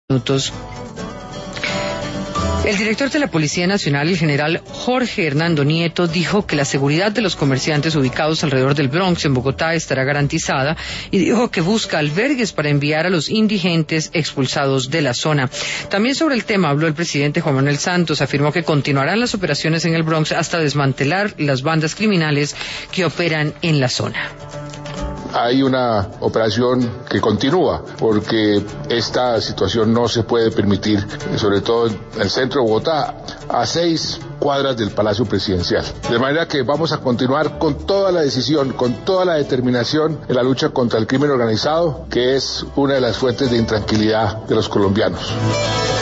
Minutos. El director de la Policía Nacional, el general Jorge Hernando Nieto, dijo que la seguridad de los comerciantes ubicados alrededor del Bronx en Bogotá estará garantizada y dijo que busca albergues para enviar a los indigentes expulsados de la zona. También sobre el tema habló el presidente Juan Manuel Santos. Afirmó que continuarán las operaciones en el Bronx hasta desmantelar las bandas criminales que operan en la zona. Hay una operación que continúa porque esta situación no se puede permitir, sobre todo en el centro de Bogotá, a 6 cuadras del Palacio Presidencial. De manera que vamos a continuar con toda la decisión, con toda la determinación en la lucha contra el crimen organizado, que es una de las fuentes de intranquilidad de los colombianos.